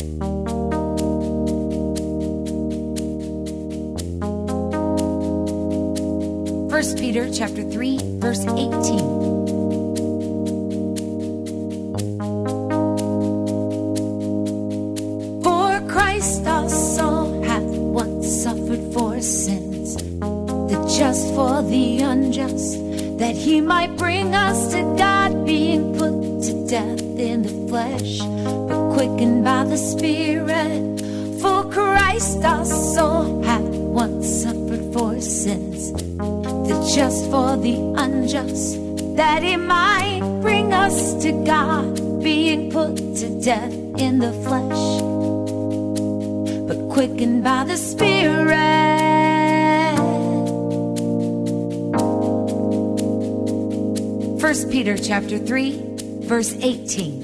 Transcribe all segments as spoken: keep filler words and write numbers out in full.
First Peter chapter three, verse eighteen. For Christ also hath once suffered for sins, the just for the unjust, that he might bring us to God, being put to death in the flesh, but quickened by the Spirit. For Christ also hath once suffered for sins, the just for the unjust, that he might bring us to God, being put to death in the flesh, but quickened by the Spirit. First Peter chapter three, verse eighteen.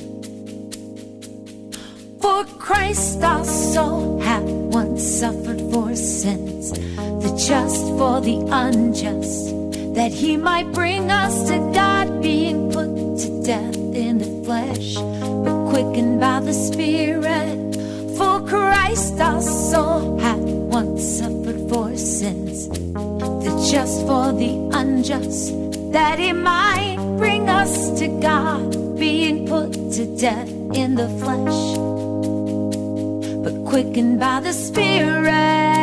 For Christ also hath once suffered for sins, the just for the unjust, that he might bring us to God, being put to death in the flesh, but quickened by the Spirit. For Christ also hath once suffered for sins, the just for the unjust, that he might bring us to God, being put to death in the flesh, but quickened by the Spirit.